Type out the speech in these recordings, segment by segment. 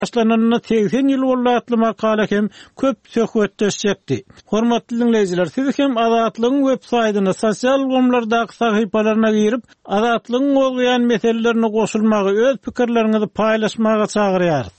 başlananına 80 ýyl bolýatly makala hem köp söhbetleşjekdi. Hormatly dinleýijiler, siz hem Azatlygyň web-saýtyna, sosial gomlardaky sahypalaryna girip, Azatlygyň bolýan meselelerini goşulmagy, öz pikirleriňizi paýlaşmagy çagyrýar.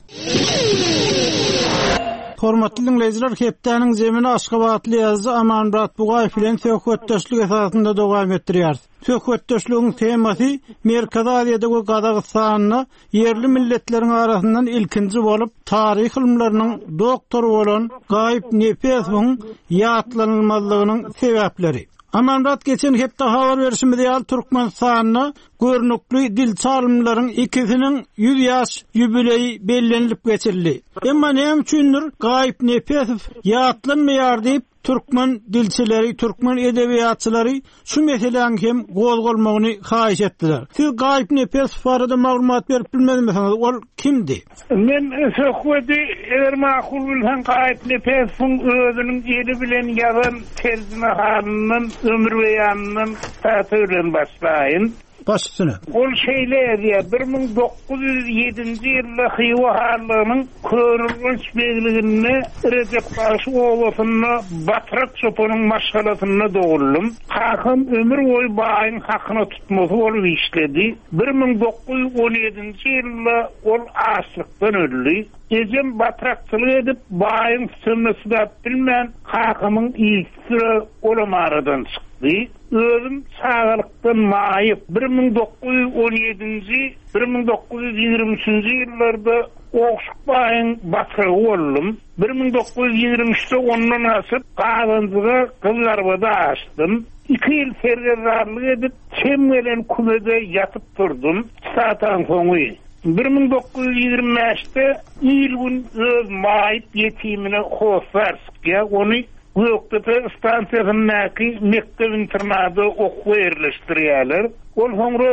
Hormatly dinleýijiler, hepdeniň zemini Aşgabatly ýazgy Amanmurat Bugaýew bilen söhbetdeşlik esasynda dowam etdirýär. Söhbetdeşligiň temasy Merkezi Aziýadaky Gazagystanyny yerli milletleriň arasyndan ilkinji bolup taryh ilmläriniň doktory bolan Gaýip Nepesowyň ýatlanylmazlygynyň sebäpleri. Amanmurat geçen hepde habar berişimizde ýaly Türkmenistanyny görnükli dil çalymlaryň ikisiniň 100 ýaş ýübileyi bellenilip geçirildi. Emma näme üçindir Gaýip Nepesow ýatlanmaýar diýip Türkmen dilçileri, Türkmen edebiýatçylary şu meseleň hem gozgolmagyny haýyş etdiler. Siz Gaýip Nepesow barada maglumat berip bilmedimiňiz, ol kimdi? Men söhbeti eger makul bilsen Gaýip Nepesowyň özüniň eli bilen ýazan terjemehanynyň ömür beýanynyň täsirinden başlaýyn. Başçyny. Ol şeýle 1907-nji ýylda Xiwa harlygynyň körülmüş beýligini Recep Taşy owasyna Batrak çopanyň maşgalasyna dogurlum. Hakym ömür boýy baýyň hakyny tutmasy bolup işledi. 1917-nji ýylda ol açlykdan öldi. Ejem batrakçylyk edip baýyň sünnesini bilmän hakymyň ilki olamaradan çykdy. Özüm sağlıktan maýyp 1917-nji 1923-nji ýyllarda oşuk baýyň batrygy boldum. 1923-de ondan asyp Gazandyga Kızlarbada açdym. 2 ýyl fergerdarlyk edip çemgelen kumede ýatyp durdum. Satan soňy 1925-de ýyl öz maýyp ýetimine hoşberskä ony Göktepe stansiýasyndaki mektep internada okuw erleşdirýärler. Ol soňra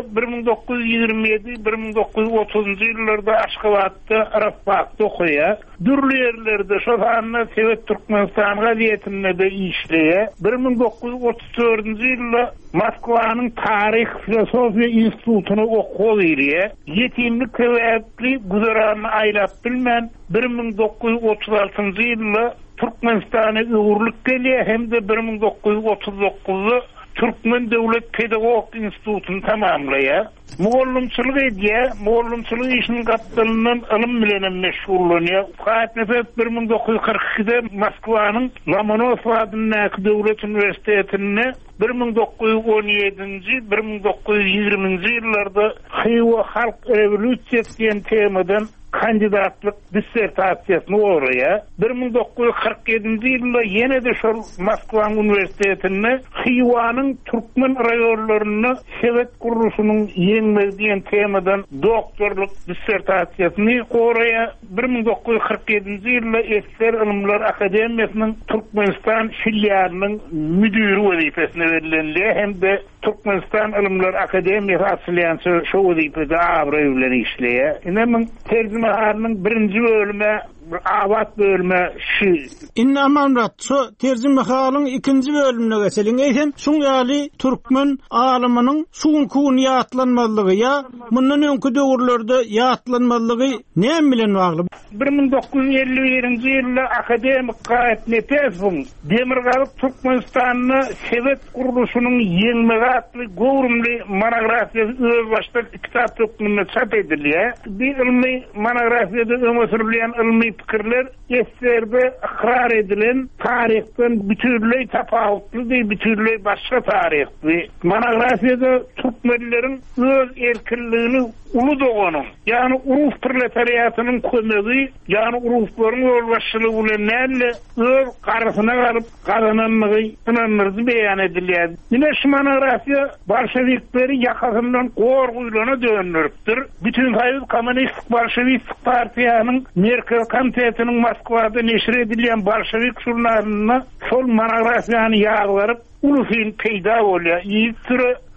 1927-1930-njy ýyllarda Aşgabatda Arapakda okuýar. Dürli ýerlerde şoňa Sowet Türkmenistan gazetinde de işleýär. 1934-nji ýylda Moskwanyň Taryh Filosofiýa institutyny okuw berýär. Ýetimlik sebäpli güzerany aýlap bilmän 1936-njy ýylda Türkmenistana öwürlük gelýär hem de 1939-da Türkmen Döwlet Pedagog Institutyny tamamlaýar. Muallimçilik edýär, muallimçilik işiniň gapdalynyň ilim bilen meşgullanýar. Gaýip Nepesow 1942-de Moskwanyň Lomonosov adyny Döwlet Universitetine 1917-nji 1920-nji ýyllarda Xiwa halk rewolýusiýasy diýen temadan kandidatlyk dissertasiýasyny oraya 1947-nji ýylda ýene de şol Moskwa Universitetine Xiwanyň türkmen raýonlaryny Sowet guruluşynyň ýeňmegi diýen temadan doktorluk dissertasiýasyny oraya 1947-nji ýylda Esser Ilimler Akademiýasynyň Türkmenistan filialynyň müdiri wezifesine berilenli hem de Türkmenistan Ilimler Akademiýasy açylýança şo wezifede abry bilen işleýär. Inem terjemehanyň birinji bölüme abat bölüme şu. Inna Amanmurat, şu terjemehanyň ikinji bölümine geçelim. Eýsem, şuň ýaly türkmen alymynyň suňky ýatlanmazlygy ýa mundan öňki döwürlerde ýatlanmazlygy näme bilen bagly? 1951-nji ýylda akademik Gaýip Nepesow Demirgalyk Türkmenistanyny Sowet guruluşynyň ýeňmegi atly gowrumly monografiýasy öz başda kitap töküminde çap edilýär. Bir ilmi monografiýada öňe sürilýän ilmi pikirler eserde ikrar edilen taryhdan bütünlüğü tapawutly diýip bütünlüğü başga taryhdy. Monografiýada türkmenleriň öz erkinligini ulu doganyň, ýani uruf proletariatynyň kömegi, ýani uruflaryň ýolbaşçylygy bilen näle öz garasyna galyp gazananlygy ynanmyzy beýan edilýär. Ýene şu monografiýa bolşewikleri ýakasyndan gorguýlana dönüripdir. Bütün haýyr kommunistik bolşewik partiýanyň Merkel komitetiniň Moskwada neşir edilýän bolşewik jurnalyna şol monografiýany ýaglaryp ulu film peýda bolýar. Ýygyry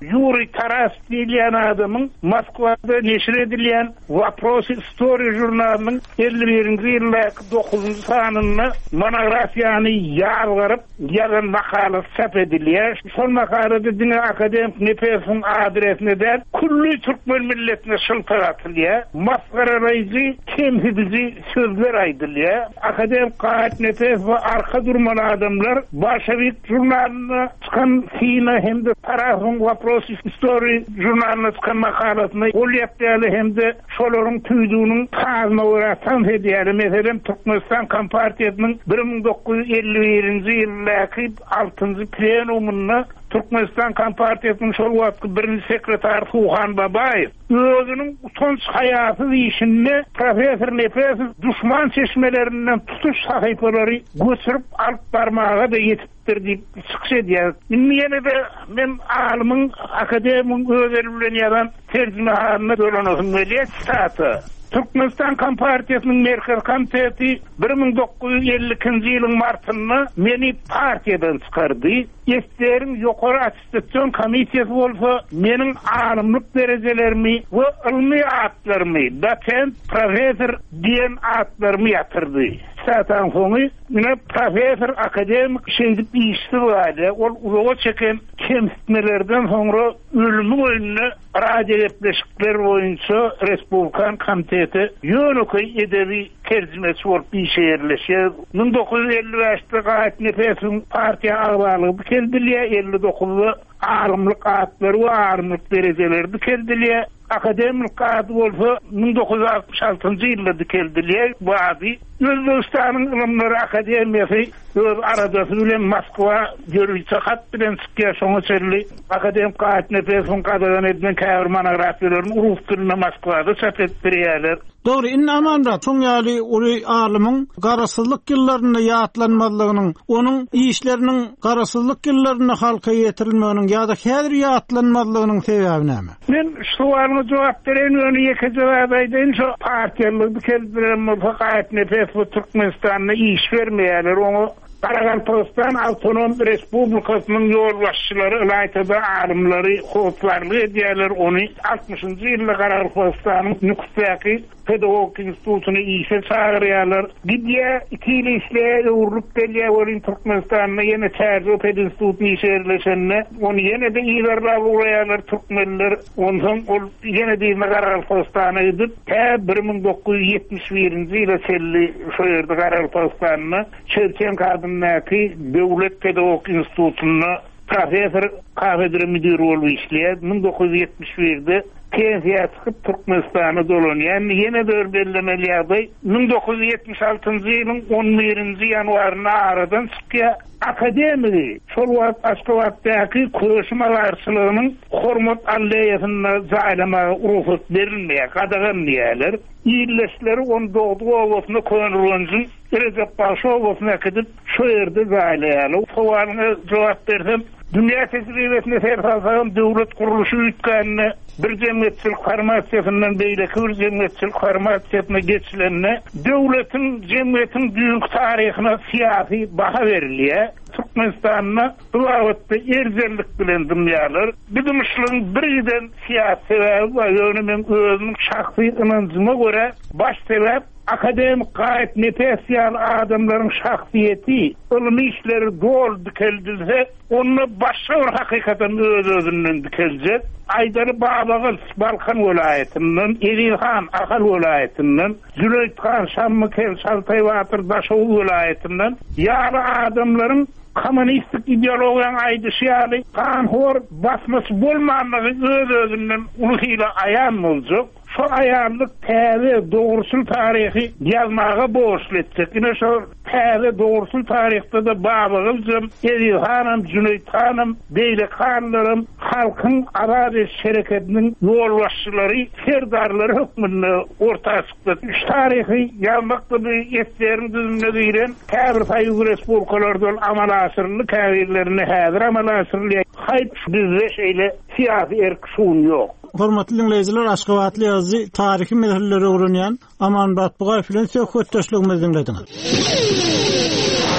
Yuri Taras diýen adamyň Moskwada neşir edilen Вопрос Story jurnalının 51-nji ýyldaky 9-njy sanyny monografiýany ýaryp ýazan makala çap edilýär. Şol makalada dine akademik Nepesiň adresine de kulli türkmen milletine şyltyk atylýar. Masgaralayjy, kemhidizi sözler aýdylýar. Akademik Gaýat Nepes we arka durman adamlar Bolşewik jurnalyna çykan Sina hemde Tarafyň Вопрос Story jurnalyna çykan makalasyny ol ýetýärli hemde şolaryň tüýdüğünün taýyny öwratan edýär. Meselem Türkmenistan Kompartiýasynyň 1951-nji ýyldaky 6-njy plenumuna Türkmenistan Kompartiýasynyň şol wagtky 1-nji sekretary Tuğhan Babaýew özüniň utanç haýaty işinde professor Nepes düşman çeşmelerinden tutuş sahypalary göçürüp alyp barmaga da ýetipdir diýip çykyş edýär. Ýene de men alymyň akademik özleri bilen ýazan terjümeharyna dolanyň weliyet staty. Türkmenistan Kompartiýasynyň Merkez Komiteti 1952-nji ýylyň martyny meni partiýadan çykardy. Ýetlerim ýokary attestation komisiýasy bolsa, meniň alymlyk derejelerimi we ilmi atlarymy, doçent, professor diýen atlarymy ýatyrdy. Satan soňy meni professor akademik şeýdip işdi bardy. Ol uzağa çeken kemsitmelerden soňra ölümi boýunça radiolepleşikler boýunça Respublikan Komiteti ýöneköy edebi terjimesi bolup işerleşýär. 1955-de Gaýat Nepesiň partiýa agdalygy keldilýär. 59-da alymlyk atlary we alymlyk derejeleri keldilýär. Akademik adı bolsa 1966-njy ýylda keldilýär. Bu ady Özbegistanyň Ilymlar Akademiýasy öz aradasy bilen Moskwa görüýçi hat bilen çykýar. Şoňa çerli akademik Gaýat Nepesiň gadadan edilen käbir monografiýalaryny rus diline Moskwada çap etdirýärler. Dogry, inne amanrat, şoň ýaly uly alymyň garasyzlyk ýyllaryna ýatlanmalygynyň, onuň işleriniň garasyzlyk ýyllaryna halka ýetirilmeginiň ýa-da häzir ýatlanmalygynyň sebebi näme? Men şu sualyna jogap beren öňe ýeke jogap aýdyn. Şu partiýalyk keldiren Gaýat Nepes we Türkmenistanyna iş bermeýärler. Onu Qaraqalpaqstan Awtonom Respublikasynyň ýol başçylary, ýa-da alymlary howplarly edýärler. Onu 60-njy ýylda Qaraqalpaqstanyň nükleýär pedagog institutyny işe çağırýarlar. Gidýä ikili işler urlup gelýär. Olin Türkmenistanyna ýene çağırýar pedagog institutyny işerleşenne. Onu ýene de ýerler urýarlar türkmenler. Ondan ol ýene de Qaraqalpaqstana gidip 1971-nji ýylda çelli şu ýerde Qaraqalpaqstanyna Çerçen kadynlaky döwlet pedagog institutyna professor kafedra müdiri bolup işleýär. 1971-de pensiýa çykyp Türkmenistana dolanýar. Ýene de bellemeli ýagdaý 1976-njy ýylyň 11-nji ýanwaryna aradan çykýar. Akademik şol wagt Aşgabatdaky köşme garşylygynyň hormat alleýasyna jaýlamaga ruhsat berilmeýär, gadaganýarlar. Ýylleşleri onu dogdy owasyna könürünjün Recep Paşawowyna gidip şu ýerde jaýlaýarlar. Sowalyna jogap bersem, dünýä tejribesine serhazam döwlet kuruluşy üýtgänine bir jemgyýetçilik formatsiýasynyň beýleki bir jemgyýetçilik formatsiýasyna geçilende döwletiň jemgyýetiň büyük taryhyna syýasy baha berilýär. Türkmenistanyna bu wagtda erzellik bilen dünýäler bizim birden syýasy sebäbi we ýönemen özüniň şahsy ynanjyma görä baş sebäp akademik Gaýat Nepes adamlaryň şahsiýeti, ilmi işleri dol dikildilse, onu başga bir hakykatan özünden dikilje. Aýdary Babagyl Balkan welaýatynyň, Erilhan Ahal welaýatynyň, Züleythan Şammakel Şaltay Batyr Daşow welaýatynyň ýaly adamlaryň kommunistik ideologiýaň aýdyşýaly kanhor basmasy bolmamagy özünden ulyla aýan boljak. Şu aýanlyk täze dogrusul taryhy ýazmaga borçletsek, ine şu täze dogrusul taryhda da Babagyl, Erilhanam, Züleythanam, beýlekanlarym halkyň arady şereketiniň ýol başçylary, serdarlary hökmünde ortaga çykdy. Şu taryhy ýazmakda bir ýetlerini düzümle giren käbir taýygy respublikalardan amal asyrly käbirlerini häzir amal asyrly haýp bizde şeýle syýasy erkşun ýok. Hormatly dinleyijiler, Aşgabatly ýazy taryhy meseleleri öwrenýän Amanbat Bugaýew bilen söhbetdeşligimizi dinlediňiz.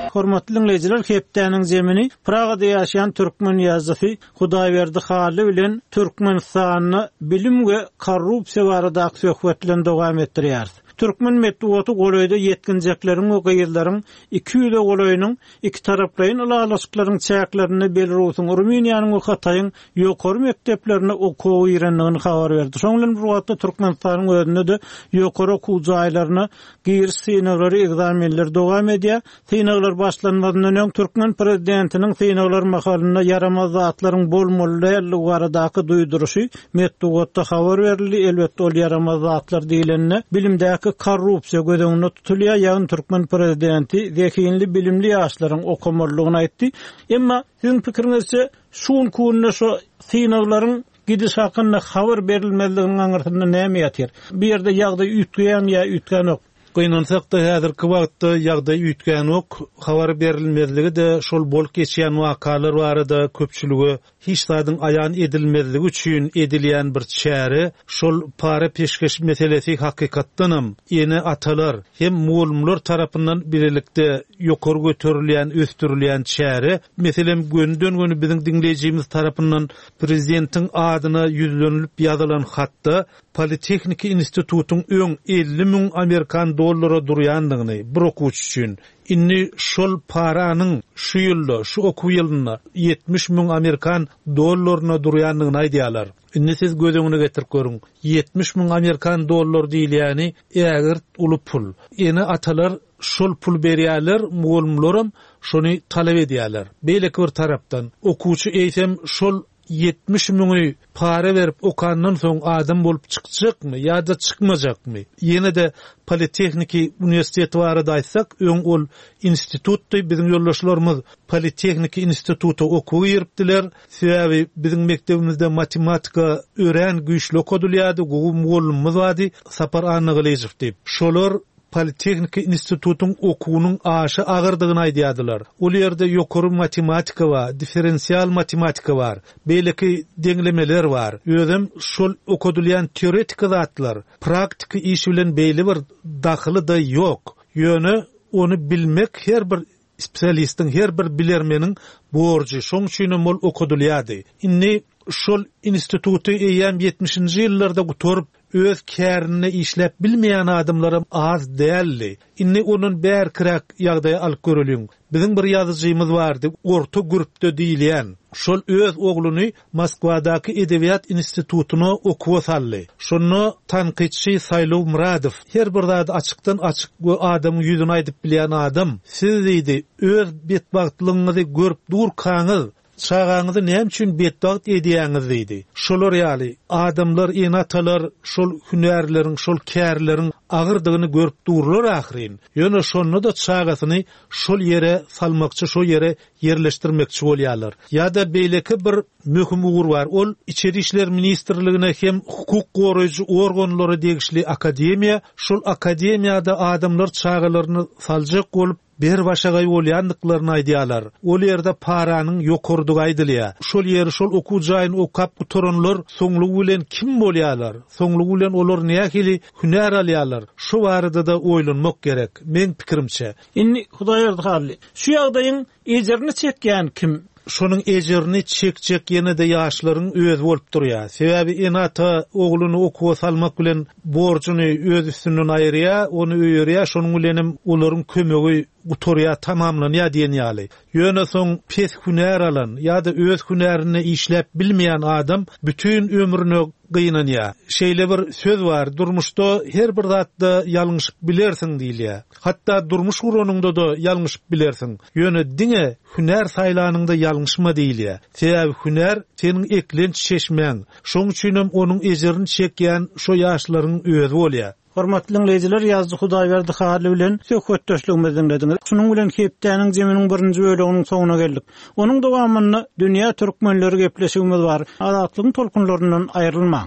Hormatly dinleyijiler, hepdeniň jemini Pragada ýaşaýan türkmen ýazgysy Hudaýberdi Haly bilen Türkmenistanyny bilim we korrupsiýa barada söhbetlen dowam etdirýär. Türkmen medeniýeti golaýda yetkinjeklerin we gaýyllaryň iki ýüze golaýynyň iki taraplaryň alalaşyklaryň çäklerini belirlewsiň Ruminiýanyň we Hataýyň ýokary mekdeplerine okuw ýerenligini habar berdi. Şoňdan bir wagtda Türkmenistanyň özünde de ýokary okuw jaýlaryna giriş synaglary, egzamenler dowam edýär. Synaglar başlanmadan öň Türkmen prezidentiniň synaglar makalyna yaramaz zatlaryň bolmaly baradaky duýduruşy medeniýetde habar berildi. Elbetde ol yaramaz zatlar diýilende bilimdäki korrupsiýa gödeginde tutulýar. Ýagny Türkmen prezidenti zekinli bilimli ýaşlaryň okumalygyny aýtdy. Emma sizin pikiriňizçe şuň kunna şu synaglaryň gidiş hakynda habar berilmezliginiň aňyrtynda näme ýatyr? Bir ýerde ýagdaý ütgän ýa ütgän ok. Goýnansak da häzirki wagtda ýagdaý ütgän ok, habar berilmezligi de şol bolup geçýän wakalar barada köpçüligi hiç zadyň aýan edilmezligi üçin edilýän bir çäre, şol para peşkeş meselesi hakykatdanam ýene atalar hem muulumlar tarapyndan birlikde ýokary göterilýän, östürilýän çäre. Meselem göndön göni biziň dinleýijimiz tarapyndan prezidentiň adyna ýüzlenip ýazylan hatda Politexnik institututyň öň 50 000 Amerikan dollara durýandygyny bir okuwçy üçin inni şol paranyň şu ýylda, şu okuw ýylyna 70 000 Amerikan dollaryna durýandygyny aýdýarlar. Inni siz gözeňine getirip görüň. 70 000 Amerikan dollar diýilýäni ägir uly pul. Ýene atalar şol pul berýärler, muulumlaram şonu talep edýärler. Beýleki bir tarapdan okuwçy eýsem şol 70 000 para verip okandan soň adam bolup çykjakmy ýa-da çykmajakmy? Ýene de Politexniki universiteti barada aýtsak, öň ol institutdy biziň ýoldaşlarymyz Politexniki institutu okuw ýeripdiler. Sebäbi biziň mektebimizde matematika öğren güýçli okudylýardy, gowy muulumymyz bardy, Sapar Anaglyjew diýip. Şolar Politexniki institututyň okuwynyň aşy agyrdygyny aýdýardylar. Ol ýerde ýokary matematika bar, diferensial matematika bar, beýleki deňlemeler bar. Özüm şol okudylýan teoretik zatlar, praktik iş bilen beýli bir daxily da ýok. Ýöne onu bilmek her bir spesialistin, her bir bilermeniň borjy. Şoň üçin ol okudylýardy. Inni şol instituty eýän 70-nji ýyllarda gutorup öz kärini işläp bilmeýän adamlara az däldi. Inni onun bär kirak ýagdaýy alyp göreliň. Biziň bir ýazyjymyz bardy, orta grupda diýilýän. Şol öz ogluny Moskwadaky Edebiýat institututyna okuwa saldy. Şonu tanqidçi Saýlaw Muradow, her bir zat açykdan açyk bu adamyň ýüzüni aýdyp bilýän adam, siz diýdi, öz betbagtlygyňyzy görüp durkaňyz, çağaňyzy näme üçin betbagt edýäňiz diýdi. Şolar ýaly adamlar, enatalar şol hünärleriň, şol kärleriň agyrdygyny görüp durlar ahyrin. Ýöne şonu da çağasyny şol ýere salmakçy, şol ýere yerleşdirmekçi bolýarlar. Ýa-da beýleki bir möhüm ugur bar. Ol İçeri işler ministrligine hem hukuk goraýjy organlary degişli akademiýa, şol akademiýada adamlar çağalaryny saljak bolup bir başagay bolýandyklaryny aýdýarlar. Ol ýerde paranyň ýokurdygy aýdylýar. Şol ýeri, şol okuw jaýyny okap gutoranlar soňlugy bilen kim bolýarlar? Soňlugy bilen olar nähili hünär alýarlar? Şu barada da oýlanmak gerek. Men pikirimçe. Inni Hudaýberdi Haly. Şu ýagdaýyň ejerini çekýän kim? Şonuň ejerini çekjek ýene de ýaşlaryň öz bolup durýar. Sebäbi enata ogluny okuwa salmak bilen borjuny öz üstünden aýyrýar, onu öýürýär, şonuň bilen olaryň kömegi gutorya tamamlanýar diýen ýaly. Ýöne soň pes hünär alan ýa-da öz hünärini işläp bilmeýän adam bütün ömrüni gynanýar. Şeýle bir söz bar, durmuşda her bir zatda ýalňyşyp bilersiň diýilýär. Hatda durmuş guronunda da ýalňyşyp bilersiň. Ýöne diňe hünär saýlanyňda ýalňyşma diýilýär. Sebäbi hünär seniň eklenç çeşmeň. Şoň üçin onuň ejerini çekýän şo ýaşlaryň özi bolýar. Hormatly dinleyijiler, ýazdy Hudaýberdi Haly bilen söhbetdeşligimizi dinlediňiz. Şunuň bilen hepdeniň jeminiň birinji bölüginiň soňuna geldik. Onuň dowamyny dünýä türkmenleri gepleşigimiz bar. Azatlygyň tolkunlaryndan aýrylmaň.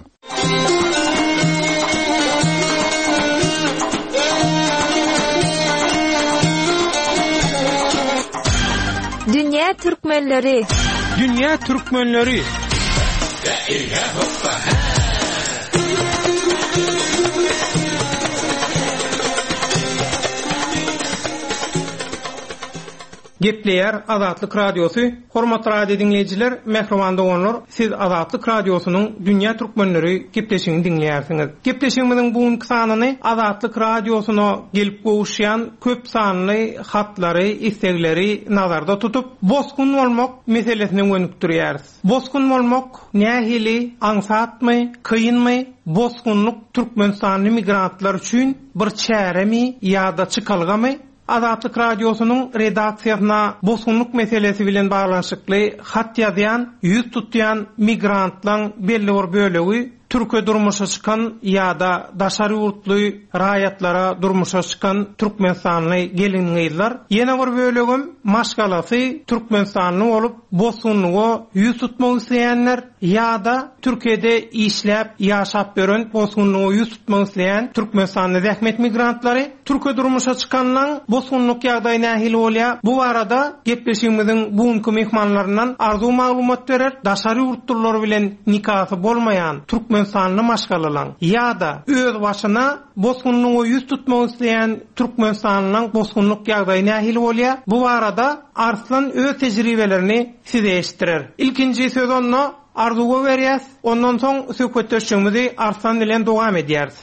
Dünýä türkmenleri. Dünýä türkmenleri. Gepleyer Azatlyk Radiosu. Hormatly radio dinleyijiler, mehriban dogonlar, siz Azatlyk Radiosunyň dünýä türkmenleri gepleşigini dinleýärsiňiz. Gepleşigimiziň bugünkü sanyny Azatlyk Radiosuna gelip gowuşýan köp sanly hatlary, istekleri nazarda tutup, boskun bolmak meselesini öňükdirýäris. Boskun bolmak nähili, aňsatmy, kıyınmy? Boskunluk Türkmenistanly migrantlar üçin bir çäremi ýa-da çykalgamy? Azatlyk Radiosunyň redaksiýasyna boskunluk meselesi bilen baglanşykly hat ýazýan, ýüz tutýan migrantlaryň belli bir bölegi Türkiýe durmuşa çykan ýa-da daşary ýurtly raýatlara durmuşa çykan Türkmenistanly gelinler. Ýene bir bölegim maşgalasy Türkmenistanly bolup boskunlugy ýüz tutmak isleýänler ýa-da Türkiýede işläp ýaşap beren boskunlugy ýüz tutmak isleýän Türkmenistanly zähmet migrantlary Türkiýe durmuşa çykanlaryň boskunluk ýagdaýyna nähili bolýar. Bu arada gepleşigimiziň bugünkü mehmanlaryndan arzu maglumat berer. Daşary ýurtlar bilen nikahı bolmaýan Türkmenistanly maşgalalan ýa-da öz başyna boskunlugy ýüz tutmak isleýän Türkmenistanlyň boskunluk ýagdaýyna nähili bolýar. Bu arada Arslan öz tejribelerini size eşitdirer. İlkinji söz onda Arzuga berýäs, ondan soň söhbetleşigimizi Arslan bilen dowam edýäris.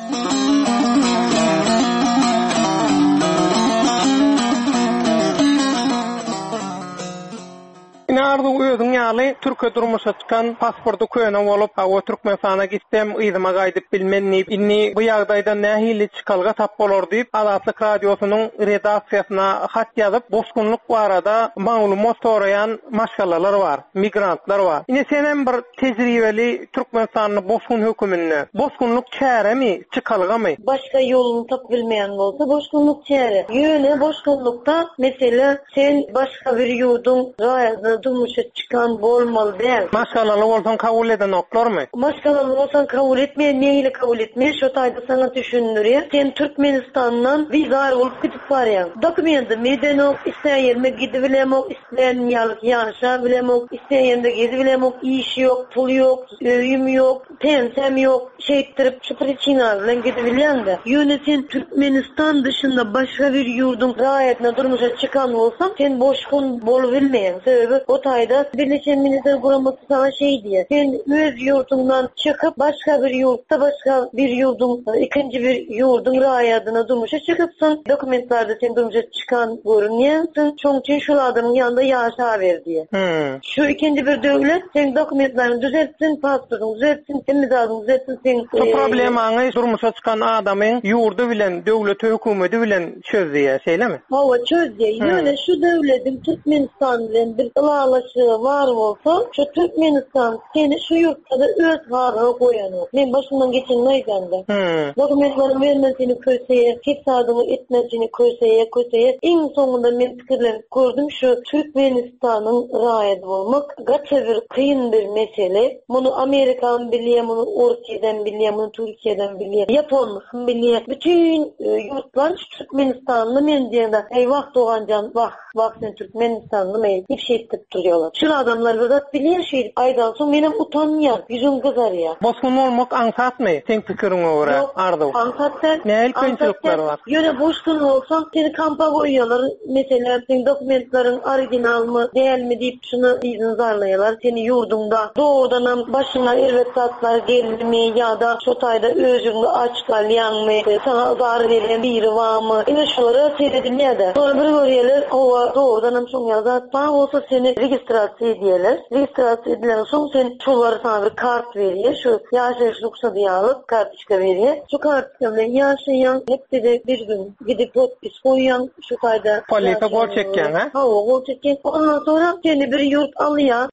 Arzu özüň ýaly Türkiýe durmuşa çykan pasportu köýne bolup, o Türkmenistana gitsem, ýyzyma gaýdyp bilmenni, inni bu ýagdaýda nähili çykalga tap bolar diýip Azatlyk Radiosunyň redaksiýasyna hat ýazyp, boskunluk barada maglumat soraýan maşgalalar bar, migrantlar bar. Ine senem bir tejribeli Türkmenistanyň boskun hökümine, boskunluk çäremi, çykalgamy? Başka ýoluny tap bilmeýän bolsa, boskunluk çäre. Ýöne boskunlukda mesele sen başka bir ýurdun raýatyna durmuşa çıkan bolmaly däl. Maşgalaly bolsaň kabul eden oklarmy? Maşgalaly bolsaň kabul etmeýän, meýili kabul etmeýär. Şo taýda saňa düşündirýär. Sen Türkmenistandan wizar bolup gidip barýan. Dokumenty medenok, isleýärme gidip bilemok, isleýän ýalyk ýaşa bilemok, isleýände gidip bilemok, iş ýok, pul ýok, öýüm ýok, pensem ýok, şeýtirip çypryçina bilen gidip bilýände. Ýöne sen Türkmenistan dışında başga bir ýurdun raýatyna durmuşa çıkan bolsaň, sen boşkun bolup bilmeýän. Sebäbi o taýda Birleşen Milletler Guraması sana diýer. Sen öz ýurdundan çykyp başga bir ýurtda başga bir ýurdun ikinji bir ýurdun raýatyna durmuşa çykypsyň. Dokumentlarda sen durmuşa çıkan görünýänsiň. Şoň üçin şu adamyň ýanynda ýaşa ber diýer. Şu ikinji bir döwlet sen dokumentlaryny düzeltsin, pasportyny düzeltsin, imzalyny düzeltsin. Sen şu problemaňy durmuşa çykan adamyň ýurdu bilen, döwlet hökümeti bilen çözýär, şeýlemi? Hawa çözýär. Ýöne şu döwletin Türkmenistan bilen bir ýalaşygy bar bolsa, şu Türkmenistan seni şu ýurtda da öz halyna goýanok. Men başyndan geçen näýdende. Dokumentlaryny vermesini köýseýär, kesadyny etmesini köýseýär. Iň soňunda men pikirlenip gördüm şu Türkmenistanyň raýaty bolmak gaça bir kıyın bir mesele. Muny Amerikan bilýär, muny Orkiýeden bilýär, muny Türkiýeden bilýär, Ýaponlysyň bilýär. Bütün ýurtlar Türkmenistanyny men diýende, ey wagt doganjan, wagt sen Türkmenistanyny men hep şeýtip durýarlar. Şu adamlar bir zat bilýär şeýdi. Aydan soň menem utanýar, ýüzüm gyzarýar. Boskun bolmak aňsatmy? Sen pikiriňe görä, Ardu. Aňsatda näil kynçylyklar bar? Ýöne boşkun bolsaň, seni kampa goýýarlar. Mesela sen dokumentlaryň originalmy, dälmi diýip şunu izin seni ýurdunda doğrudan başyna erwet zatlar gelmi ýa-da şu taýda özüňde aç galýanmy, sana zar beren biri barmy? Ine şolary seredilýär. Sonra bir görýärler, owa doğrudan şoň ýazat bar bolsa seni registrasiýa edýärler. Registrasiýa edilen soň sen şolary sana bir kart berýär, şu ýaşaýyş ruhsaty ýalyp kartçyka berýär. Şu kartçyka bilen ýaşaýan, hepde bir gün gidip podpis goýýan, şu taýda polisiýa gol çekýän, ha? Hawa gol çekýän. Ondan sonra seni bir ýurt alýar.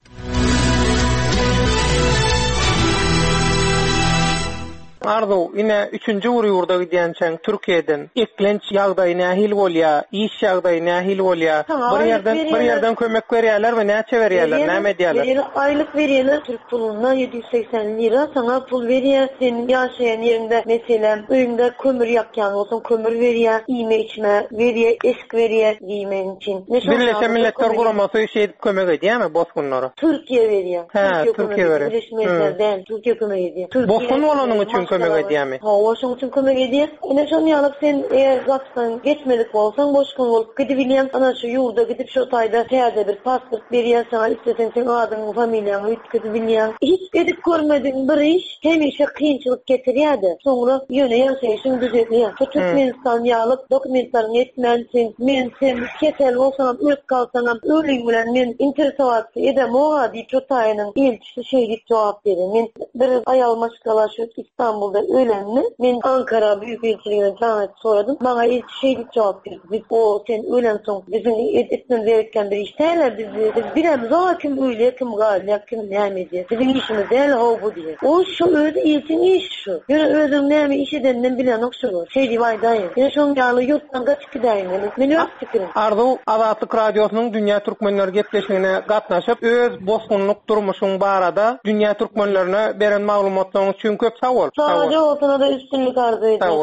Arzu, ine üçüncü ýurda gidýänçäň Türkiýeden eklenç ýagdaýy nähil bolýar, iş ýagdaýy nähil bolýar. Bir ýerden kömek berýärler we näçe berýärler, näme diýerler? Aýlyk berýärler, Türk puluna 780 lira sana pul berýär. Sen ýaşaýan ýerinde meselem öýünde kömür ýakýan bolsaň kömür berýär, ýeme içme berýär, eşik berýär giýmen için. Birleşen Milletler Guramasy şeýdip kömek edýärmi boskunlara? Türkiýe berýär. Türkiýe berýär. Birleşen Milletlerden Türkiýe kömek edýär. Boskun bolanyň üçin kömek edýärmi? Ha, şoň üçin kömek edýär. Ene şoň ýalyp sen eger zatdan geçmedik bolsaň, boşkun bolup gidip bilýän, ana şu ýurda gidip şu taýda täze bir pasport berýärsen, istesen sen adyňy, familiýaňy ütküdip bilýän. Hiç edip görmediň bir iş hemişe kynçylyk getirýärdi. Soňra ýöne ýaşaýyşyň düzelýär. Türkmenistan ýalyp dokumentlaryny etmänsin, men sen ketel bolsaň, ölt kalsaň, öliň bilen men interesowatly edem oga diýip şu taýynyň elçisi şeýlik jogap berdi. Men bir ayal maşgala şu İstanbul'da ölenni, men Ankara büyük elçiliğine davet soradım. Bana elçi şeýlik jogap berdi. Biz o sen ölen soň bizim etmen gerekken bir iş täler, biz bilemiz o kim öýle, kim galya, kim näme diýär. Bizim işimiz däl o bu diýär. O şu öz elçinin işi şu. Ýöne özüň näme iş edenden bilen okşular. Şeýdi waýdaýyn. Ýa şoň ýaly ýurtdan gaçyp gidäýin. Men öz pikirim. Arzu Azatlyk Radiosynyň Dünýä Türkmenleri gepleşigine gatnaşyp öz bosgunluk durmuşyň barada dünýä türkmenlerine beren maglumatlaryň üçin köp sag bol. Sadece olsana da üstünlük arzu edin. Sağ ol.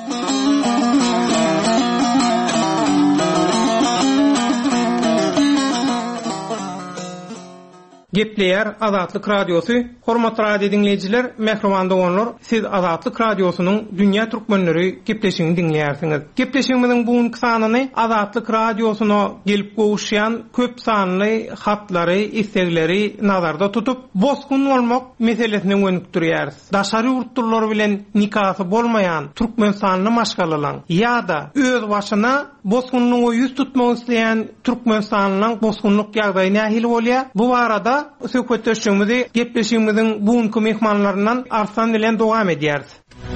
Gepleýär Azatlyk Radiosu. Hormatly radio dinleyijiler, mehribanda bolýar. Siz Azatlyk Radiosynyň Dünýä Türkmenleri gepleşigini dinleýärsiňiz. Gepleşigimiziň bugunky sanyny Azatlyk Radiosyna gelip gowuşýan köp sanly hatlary, islegleri nazarda tutup, bosgun bolmak meselesini öňüktürýäris. Daşary ýurtlar bilen nikahı bolmaýan Türkmenistanly maşgalalan ýa-da öz başyna bosgunlygy ýüz tutmak isleýän Türkmenistanlyň bosgunlyk ýagdaýyna nähili bolýar. Bu barada söhbetleşigimizi gepleşigimiziň bugunky mehmanlaryndan Arslan bilen dowam edýäris.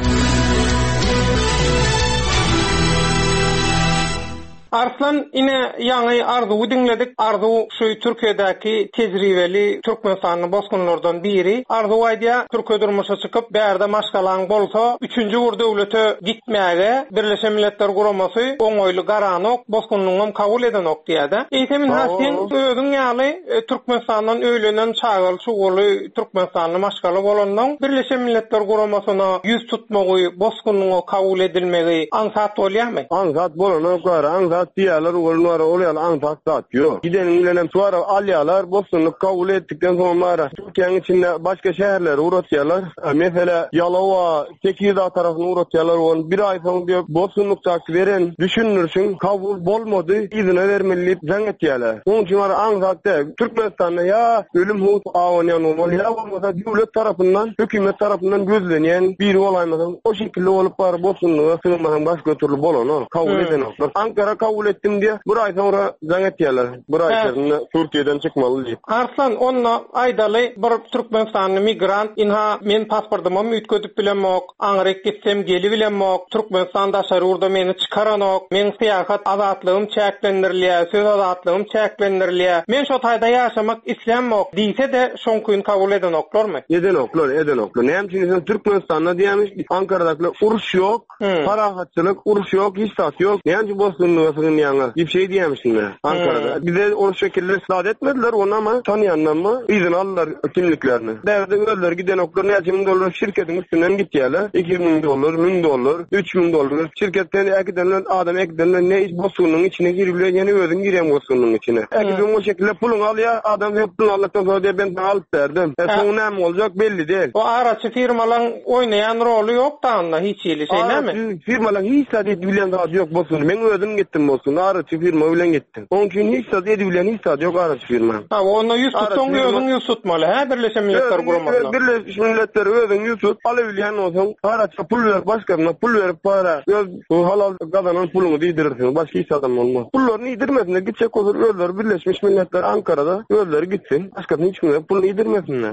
Arslan ine ýaňy arzuwy dinledik. Arzu şu Türkiýedäki tejribeli Türkmenistanyň bosgunlardan biri. Arzu aýdýa Türkiýe durmuşa çykyp bärde maşgalaň bolsa, 3-nji bir döwlete gitmäge Birleşen Milletler Guramasy oňoýly garanok bosgunlygyny kabul edenok diýdi. Eýtemin hasen özüň ýaly Türkmenistanyň öýlenen çağıl şuguly Türkmenistanyň maşgala bolandan Birleşen Milletler Guramasyna ýüz tutmagy bosgunlygy kabul edilmegi ansat bolýarmy? Ansat bolanok bar, diýerler bolýar, olýar ansat zat ýok. Gideniň bilen suara alýarlar, bosgunlyk kabul etdikden soňra Türkiýanyň içinde başga şäherlere uratýarlar. Mesela Yalova, Tekirdağ tarasyna uratýarlar. On bir ay soň diýip bosgunlyk çaky beren düşünürsiň kabul bolmady, izine bermeli diýip jaň etýärler. Onuň üçin ansatda Türkmenistanda ýa ölüm hukuk awanyan bolýar, bolmasa döwlet tarapyndan, hökümet tarapyndan gözlenýän biri bolaýmasam, o şekilde bolup bar bosgunlyga sığınmadan başga türlü bolan, kabul edenoklar. Ankara kabul etdim diye bir ay sonra zanget yerler. Bir ay sonra Türkiye'den çıkmalı diye. Arslan onna aydaly bir Türkmenistanly migrant inha men pasportymy mütködüp bilenmok, aňrek gitsem geli bilenmok, Türkmenistanda şarurda meni çıkaranok, men syýasat azatlygym çäklendirilýär, söz azatlygym çäklendirilýär. Men şo taýda ýaşamak islenmok diýse de şoňkyn kabul edenoklarmy? Edenoklar. Näme üçin Türkmenistanda diýämiş, Ankaradaky uruş ýok, parahatçylyk, uruş ýok, hiç tat ýok. Näme bosgunlygyň ýaňa bir şey diýämişler Ankarada. Bize o şekilde islat etmediler ona ama tanıyandan mı izin aldılar kimliklerini. Derden öldüler giden oklar $1,000 şirketin üstünden gittiler. $2,000, $1,000, $3,000. Şirketten ekiden adam ekiden ne iş bosgunun içine giriliyor yeni özün gireyim bosgunun içine. Ekiden o şekilde pulunu alıyor adam hep pulunu aldıktan sonra diye ben sana alıp verdim. Sonra ne olacak belli değil. O araçı firmaların oynayan rolü yok da onda hiç iyili şey ne mi? Firmaların hiç sadet bilen daha yok bosgunun. Ben özüm gittim bosgunun. Araçı firma bilen gittim. Onun için hiç sadet bilen hiç sadet yok araçı firma. Ha ona yüz tutun özün yüz tutmalı. Ha Birleşen Milletler Guramasına. Birleşen Milletler özün yüz tut. Alabilyen olsan araçta pul ver başkasına pul verip para. Halal kazanan pulunu değdirirsin. Başka hiç adam olmaz. Pullarını yedirmesinler. Gidecek olur öller Birleşmiş Milletler Ankara'da öller gitsin. Başkasına hiç kimse pulunu yedirmesinler.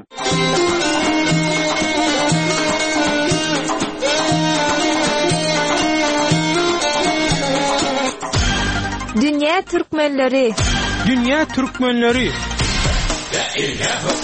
Dünýä türkmenleri. Dünýä türkmenleri. La ilahe